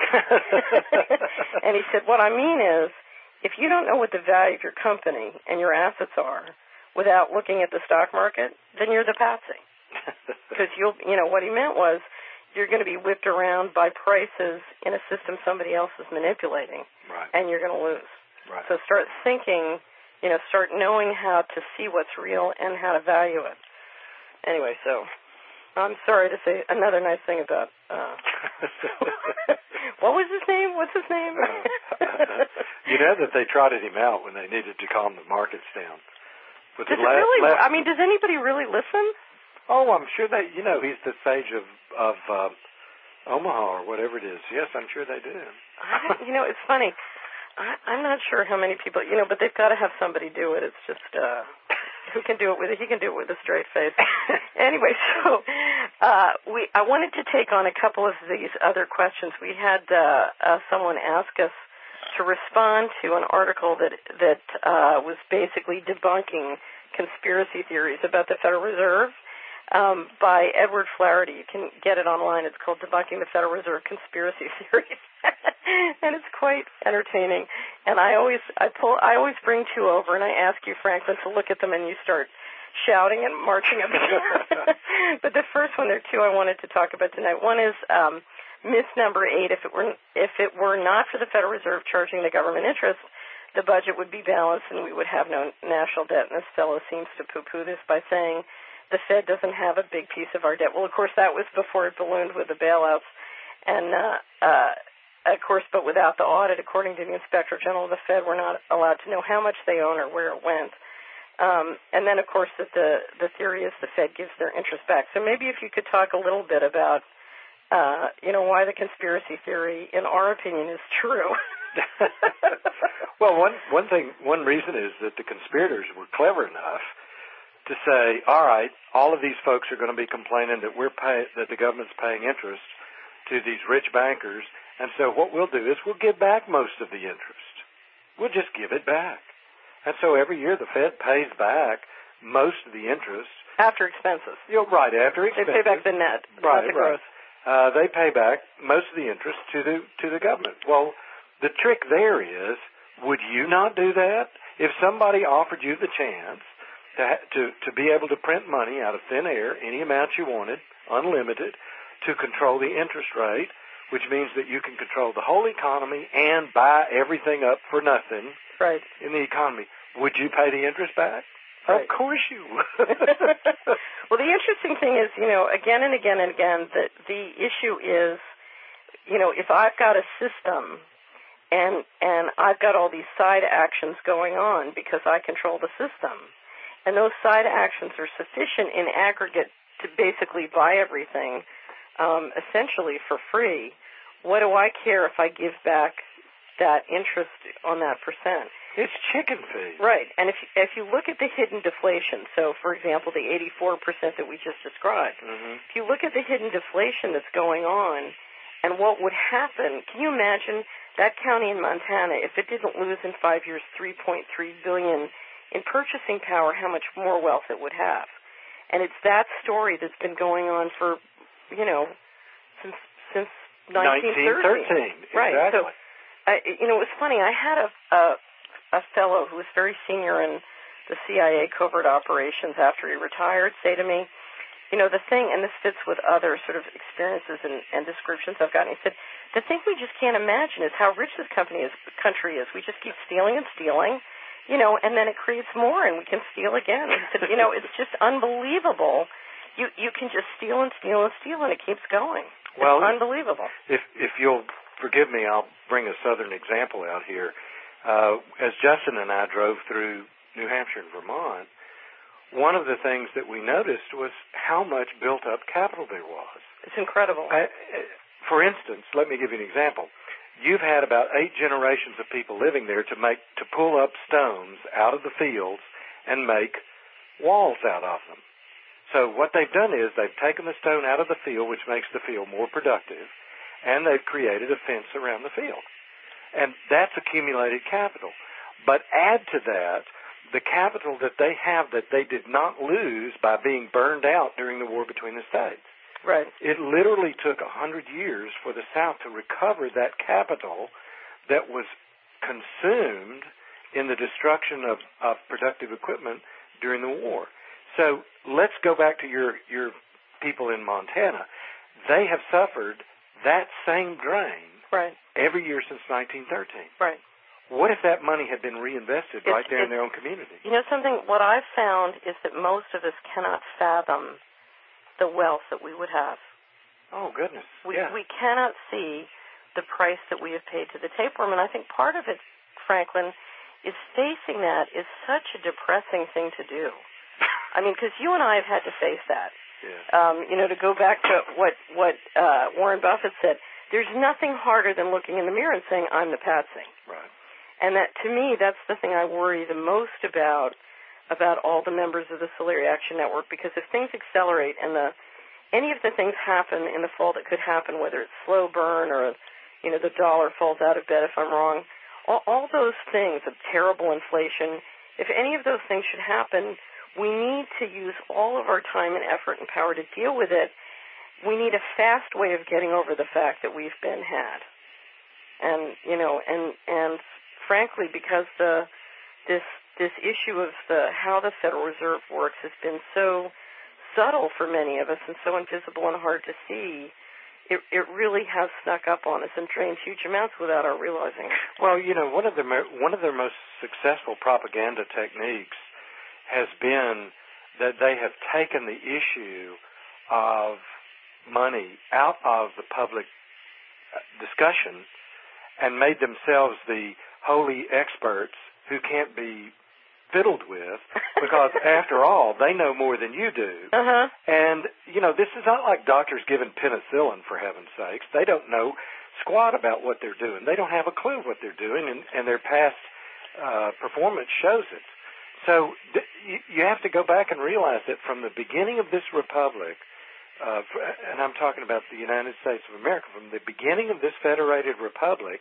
And he said, what I mean is, if you don't know what the value of your company and your assets are without looking at the stock market, then you're the patsy. Because you'll, you know, what he meant was, you're going to be whipped around by prices in a system somebody else is manipulating, right. and you're going to lose. Right. So start thinking, you know, start knowing how to see what's real and how to value it. Anyway, so I'm sorry to say another nice thing about, uh, what was his name? What's his name? You know that they trotted him out when they needed to calm the markets down. With Does the it last, really, last, I mean, does anybody really listen? Oh, I'm sure they, you know, he's the sage of, of uh, Omaha or whatever it is. Yes, I'm sure they do. I, you know, it's funny. I, I'm not sure how many people, you know, but they've got to have somebody do it. It's just, uh, who can do it with it? He can do it with a straight face. Anyway, so uh, we, I wanted to take on a couple of these other questions. We had uh, uh, someone ask us to respond to an article that, that uh, was basically debunking conspiracy theories about the Federal Reserve. Um, by Edward Flaherty. You can get it online. It's called Debunking the Federal Reserve Conspiracy Theories. And it's quite entertaining. And I always I pull I always bring two over and I ask you, Franklin, to look at them and you start shouting and marching up. But the first one, there are two I wanted to talk about tonight. One is um, myth number eight. If it were if it were not for the Federal Reserve charging the government interest, the budget would be balanced and we would have no national debt. And this fellow seems to poo-poo this by saying the Fed doesn't have a big piece of our debt. Well, of course, that was before it ballooned with the bailouts. And, uh, uh, of course, but without the audit, according to the Inspector General of the Fed, we're not allowed to know how much they own or where it went. Um, and then, of course, that the, the theory is the Fed gives their interest back. So maybe if you could talk a little bit about, uh, you know, why the conspiracy theory, in our opinion, is true. Well, one one thing, one reason is that the conspirators were clever enough to say, all right, all of these folks are going to be complaining that we're pay, that the government's paying interest to these rich bankers, and so what we'll do is we'll give back most of the interest. We'll just give it back. And so every year the Fed pays back most of the interest. After expenses. You know, right, after expenses. They pay back the net, right, not the right. gross. Uh, they pay back most of the interest to the to the government. Well, the trick there is, would you not do that? If somebody offered you the chance to ha- to to be able to print money out of thin air, any amount you wanted, unlimited, to control the interest rate, which means that you can control the whole economy and buy everything up for nothing right. in the economy, would you pay the interest back? Right. Of course you would. Well, the interesting thing is, you know, again and again and again, that the issue is, you know, if I've got a system and and I've got all these side actions going on because I control the system, and those side actions are sufficient in aggregate to basically buy everything, um, essentially for free, what do I care if I give back that interest on that percent? It's chicken feed. Right. And if if you look at the hidden deflation, so, for example, the eighty-four percent that we just described, mm-hmm. if you look at the hidden deflation that's going on and what would happen, can you imagine that county in Montana, if it didn't lose in five years three point three billion dollars in purchasing power, how much more wealth it would have? And it's that story that's been going on for, you know, since since nineteen thirteen. Right. Exactly. So, I, you know, it was funny. I had a, a a fellow who was very senior in the C I A covert operations after he retired say to me, you know, the thing, and this fits with other sort of experiences and, and descriptions I've gotten, he said, the thing we just can't imagine is how rich this company is, country is. We just keep stealing and stealing, you know, and then it creates more and we can steal again. He said, you know, it's just unbelievable. You you can just steal and steal and steal and it keeps going. Well, it's unbelievable. If if you'll forgive me, I'll bring a southern example out here. Uh, as Justin and I drove through New Hampshire and Vermont, one of the things that we noticed was how much built-up capital there was. It's incredible. I, for instance, let me give you an example. You've had about eight generations of people living there to make to pull up stones out of the fields and make walls out of them. So what they've done is they've taken the stone out of the field, which makes the field more productive, and they've created a fence around the field. And that's accumulated capital. But add to that the capital that they have that they did not lose by being burned out during the war between the states. Right. It literally took a hundred years for the South to recover that capital that was consumed in the destruction of, of productive equipment during the war. So let's go back to your, your people in Montana. They have suffered that same drain right. every year since nineteen thirteen. Right. What if that money had been reinvested it's, right there in their own community? You know something? What I've found is that most of us cannot fathom the wealth that we would have. Oh, goodness. We, yeah. we cannot see the price that we have paid to the tapeworm. And I think part of it, Franklin, is facing that is such a depressing thing to do. I mean, because you and I have had to face that. Yeah. Um, you know, to go back to what, what uh, Warren Buffett said, there's nothing harder than looking in the mirror and saying, I'm the patsy. Right. And that, to me, that's the thing I worry the most about, about all the members of the Solari Action Network, because if things accelerate and the, any of the things happen in the fall that could happen, whether it's slow burn or, you know, the dollar falls out of bed if I'm wrong, all, all those things of terrible inflation, if any of those things should happen, we need to use all of our time and effort and power to deal with it. We need a fast way of getting over the fact that we've been had. And, you know, and, and frankly, because the, this, this issue of the, how the Federal Reserve works has been so subtle for many of us and so invisible and hard to see, it, it really has snuck up on us and drained huge amounts without our realizing it. Well, you know, one of the, one of their most successful propaganda techniques has been that they have taken the issue of money out of the public discussion and made themselves the holy experts who can't be fiddled with because, after all, they know more than you do. Uh-huh. And, you know, this is not like doctors giving penicillin, for heaven's sakes. They don't know squat about what they're doing. They don't have a clue what they're doing, and, and their past uh, performance shows it. So th- you, you have to go back and realize that from the beginning of this republic, uh, and I'm talking about the United States of America, from the beginning of this federated republic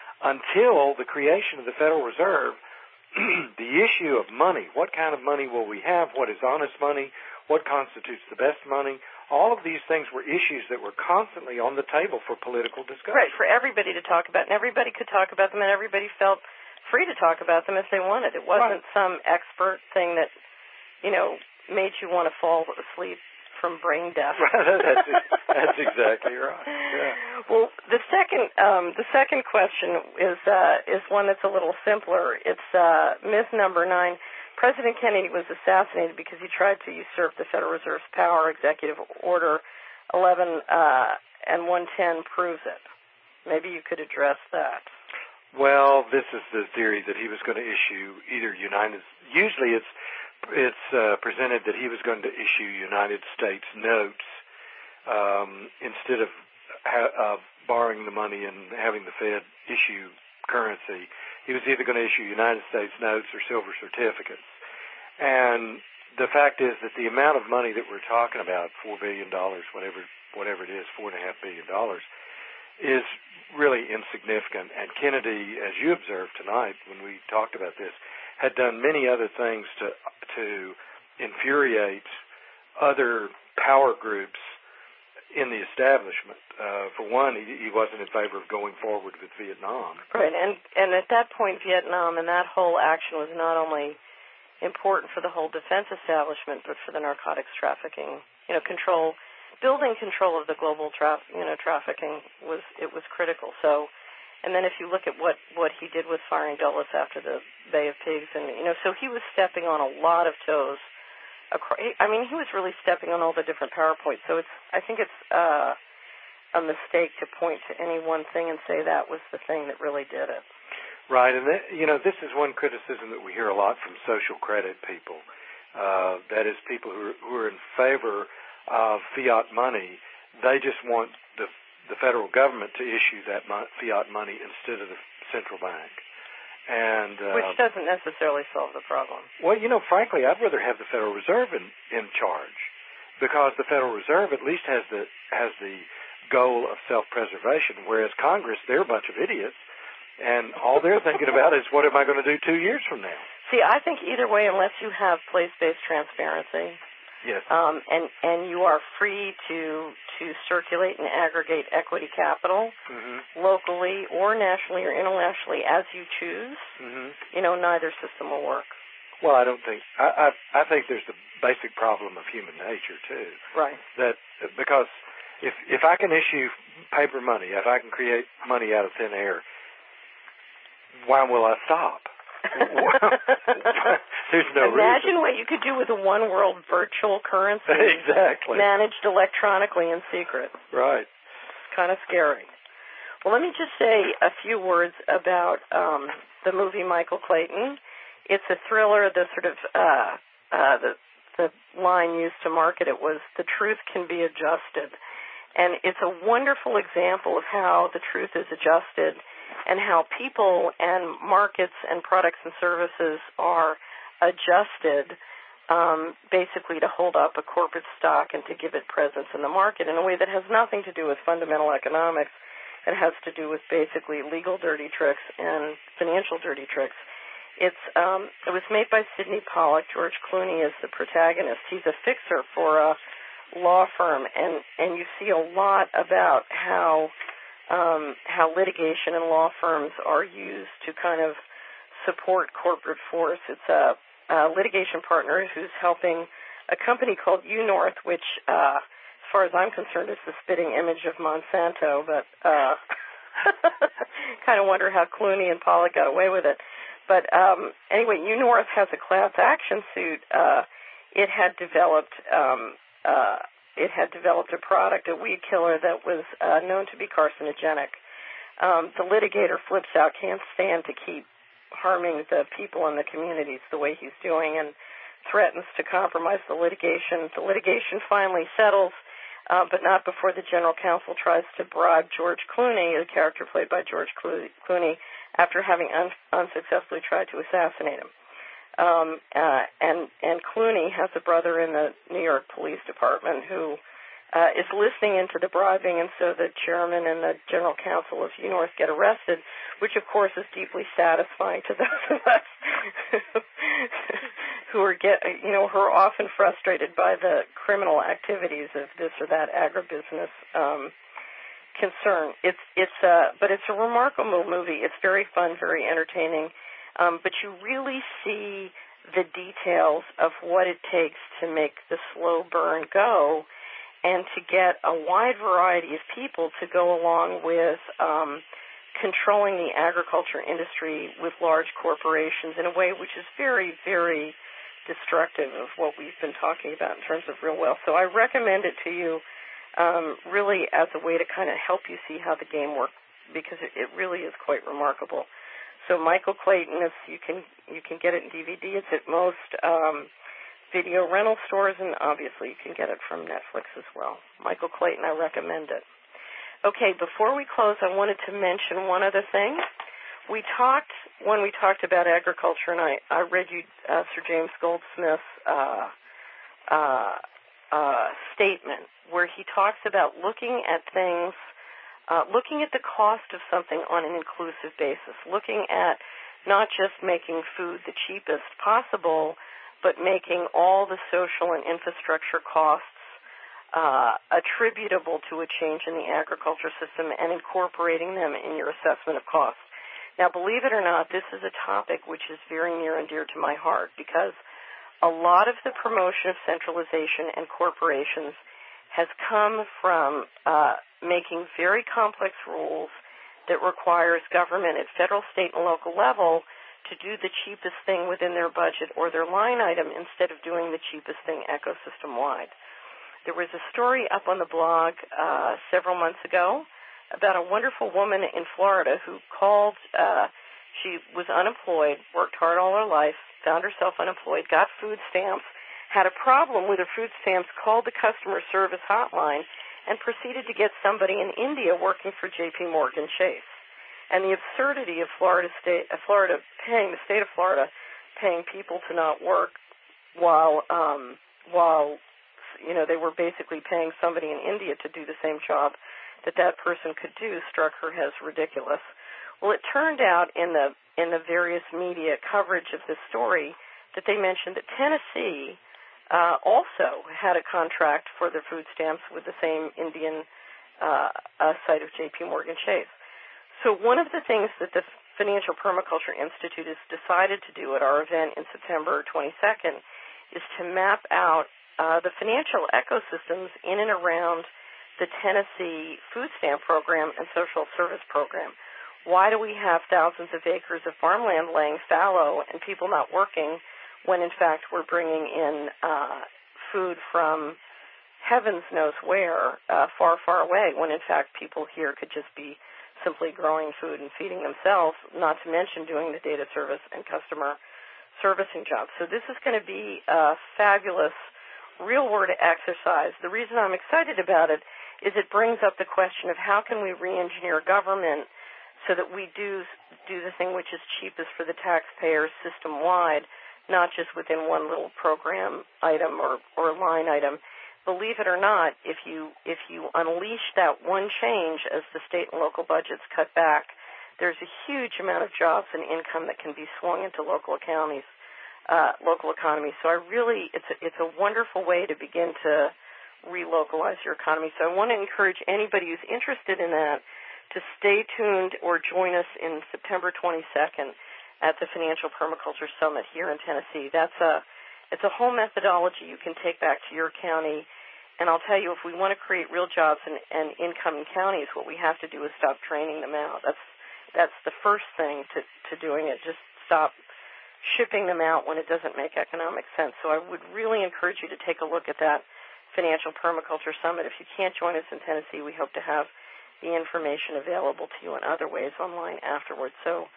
until the creation of the Federal Reserve, the issue of money, what kind of money will we have, what is honest money, what constitutes the best money, all of these things were issues that were constantly on the table for political discussion. Right, for everybody to talk about, and everybody could talk about them, and everybody felt free to talk about them if they wanted. It wasn't right. some expert thing that, you know, made you want to fall asleep from brain death. that's, that's exactly right. Yeah. Well, the second um, the second question is uh, is one that's a little simpler. It's uh, myth number nine. President Kennedy was assassinated because he tried to usurp the Federal Reserve's power. Executive Order eleven uh, and one ten proves it. Maybe you could address that. Well, this is the theory that he was going to issue either United. Usually, it's it's uh, presented that he was going to issue United States notes um, instead of ha- of borrowing the money and having the Fed issue currency. He was either going to issue United States notes or silver certificates. And the fact is that the amount of money that we're talking about, four billion dollars, whatever whatever it is, four and a half billion dollars, is really insignificant. And Kennedy, as you observed tonight when we talked about this, had done many other things to to infuriate other power groups in the establishment. Uh, for one, he, he wasn't in favor of going forward with Vietnam. Right, and and at that point, Vietnam and that whole action was not only important for the whole defense establishment, but for the narcotics trafficking, you know, control, building control of the global traf, you know, trafficking was it was critical. So. And then if you look at what, what he did with firing Dulles after the Bay of Pigs, and, you know, so he was stepping on a lot of toes. Across, I mean, he was really stepping on all the different PowerPoints. So it's, I think it's uh, a mistake to point to any one thing and say that was the thing that really did it. Right. And, that, you know, this is one criticism that we hear a lot from social credit people. Uh, that is people who are, who are in favor of fiat money. They just want the the federal government to issue that mo- fiat money instead of the central bank. And uh, Which doesn't necessarily solve the problem. Well, you know, frankly, I'd rather have the Federal Reserve in, in charge because the Federal Reserve at least has the has the goal of self-preservation, whereas Congress, they're a bunch of idiots, and all they're thinking about is what am I going to do two years from now? See, I think either way, unless you have place-based transparency, yes, um, and and you are free to to circulate and aggregate equity capital mm-hmm. locally or nationally or internationally as you choose, mm-hmm. you know, neither system will work. Well, I don't think I, I I think there's the basic problem of human nature too. Right. That because if if I can issue paper money, if I can create money out of thin air, why will I stop? There's no Imagine reason. what you could do with a one world virtual currency. Exactly. Managed electronically in secret. Right. It's kind of scary. Well, let me just say a few words about um, the movie Michael Clayton. It's a thriller. The sort of uh, uh, the the line used to market it was "the truth can be adjusted," and it's a wonderful example of how the truth is adjusted and how people and markets and products and services are adjusted um, basically to hold up a corporate stock and to give it presence in the market in a way that has nothing to do with fundamental economics. It has to do with basically legal dirty tricks and financial dirty tricks. It's um, it was made by Sidney Pollack. George Clooney is the protagonist. He's a fixer for a law firm, and, and you see a lot about how Um, how litigation and law firms are used to kind of support corporate force. It's a, a litigation partner who's helping a company called U-North, which, uh, as far as I'm concerned, is the spitting image of Monsanto, but uh, kind of wonder how Clooney and Pollack got away with it. But um, anyway, U-North has a class action suit. Uh, it had developed um, uh, It had developed a product, a weed killer, that was uh, known to be carcinogenic. Um, the litigator flips out, can't stand to keep harming the people in the communities the way he's doing, and threatens to compromise the litigation. The litigation finally settles, uh, but not before the general counsel tries to bribe George Clooney, the character played by George Clooney, after having un- unsuccessfully tried to assassinate him. Um, uh, and, and Clooney has a brother in the New York Police Department who uh, is listening into the bribing, and so the chairman and the general counsel of U North get arrested, which, of course, is deeply satisfying to those of us who are get, you know, who are often frustrated by the criminal activities of this or that agribusiness um, concern. It's it's a but it's a remarkable movie. It's very fun, very entertaining, um, but you really see the details of what it takes to make the slow burn go, and to get a wide variety of people to go along with um, controlling the agriculture industry with large corporations in a way which is very, very destructive of what we've been talking about in terms of real wealth. So I recommend it to you um, really as a way to kind of help you see how the game works, because it, it really is quite remarkable. So Michael Clayton, is, you can you can get it in D V D. It's at most um, video rental stores, and obviously you can get it from Netflix as well. Michael Clayton, I recommend it. Okay, before we close, I wanted to mention one other thing. We talked, when we talked about agriculture, and I, I read you uh, Sir James Goldsmith's uh, uh, uh, statement, where he talks about looking at things, uh, looking at the cost of something on an inclusive basis, looking at not just making food the cheapest possible, but making all the social and infrastructure costs uh, attributable to a change in the agriculture system and incorporating them in your assessment of costs. Now, believe it or not, this is a topic which is very near and dear to my heart, because a lot of the promotion of centralization and corporations has come from uh, making very complex rules that requires government at federal, state, and local level to do the cheapest thing within their budget or their line item instead of doing the cheapest thing ecosystem-wide. There was a story up on the blog uh, several months ago about a wonderful woman in Florida who called, uh, she was unemployed, worked hard all her life, found herself unemployed, got food stamps, had a problem with her food stamps, called the customer service hotline, and proceeded to get somebody in India working for J P Morgan Chase. And the absurdity of Florida state, uh, Florida paying, the state of Florida paying people to not work while, um, while, you know, they were basically paying somebody in India to do the same job that that person could do, struck her as ridiculous. Well, it turned out in the in the various media coverage of this story that they mentioned that Tennessee uh, also had a contract for their food stamps with the same Indian uh, uh, site of J P Morgan Chase. So one of the things that the Financial Permaculture Institute has decided to do at our event in September twenty-second is to map out uh, the financial ecosystems in and around the Tennessee food stamp program and social service program. Why do we have thousands of acres of farmland laying fallow and people not working when, in fact, we're bringing in uh, food from heavens knows where, uh, far, far away, when, in fact, people here could just be simply growing food and feeding themselves, not to mention doing the data service and customer servicing jobs. So this is going to be a fabulous real-world exercise. The reason I'm excited about it is it brings up the question of how can we re-engineer government so that we do do the thing which is cheapest for the taxpayer system-wide, not just within one little program item or, or line item. Believe it or not, if you if you unleash that one change as the state and local budgets cut back, there's a huge amount of jobs and income that can be swung into local economies, uh, local economies. So I really, it's a, it's a wonderful way to begin to relocalize your economy. So I want to encourage anybody who's interested in that to stay tuned or join us in September twenty-second at the Financial Permaculture Summit here in Tennessee. That's a it's a whole methodology you can take back to your county. And I'll tell you, if we want to create real jobs and, and income in counties, what we have to do is stop training them out. That's that's the first thing to, to doing it. Just stop shipping them out when it doesn't make economic sense. So I would really encourage you to take a look at that Financial Permaculture Summit. If you can't join us in Tennessee, we hope to have the information available to you in other ways online afterwards. So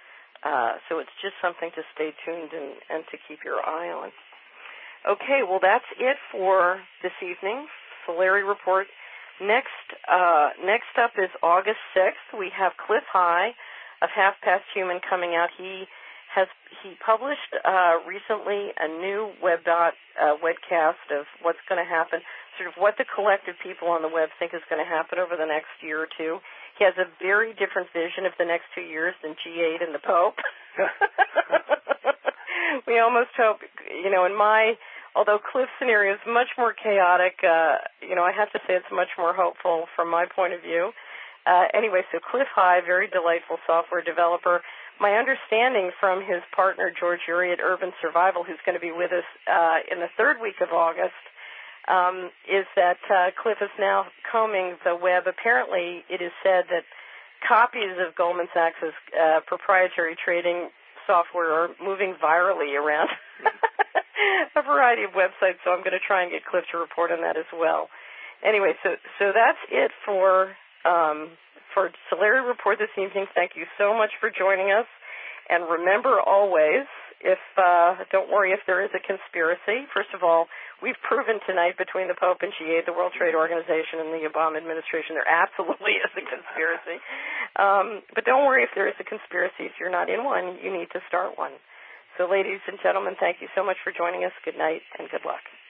Uh, so it's just something to stay tuned and, and to keep your eye on. Okay, well, that's it for this evening, Solari Report. Next, uh, next up is August sixth. We have Cliff High of Half Past Human coming out. He has he published uh, recently a new web dot uh, webcast of what's going to happen, sort of what the collective people on the web think is going to happen over the next year or two. He has a very different vision of the next two years than G eight and the Pope. We almost hope, you know, in my, although Cliff's scenario is much more chaotic, uh, you know, I have to say it's much more hopeful from my point of view. Uh, anyway, so Cliff High, very delightful software developer. My understanding from his partner, George Urey at Urban Survival, who's going to be with us uh, in the third week of August, um, is that uh, Cliff is now combing the web. Apparently, it is said that copies of Goldman Sachs' uh, proprietary trading software are moving virally around a variety of websites, so I'm going to try and get Cliff to report on that as well. Anyway, so so that's it for um, for Solari Report this evening. Thank you so much for joining us. And remember always, if uh, don't worry if there is a conspiracy. First of all, we've proven tonight between the Pope and G eight, the World Trade Organization, and the Obama administration, there absolutely is a conspiracy. Um, but don't worry if there is a conspiracy. If you're not in one, you need to start one. So ladies and gentlemen, thank you so much for joining us. Good night and good luck.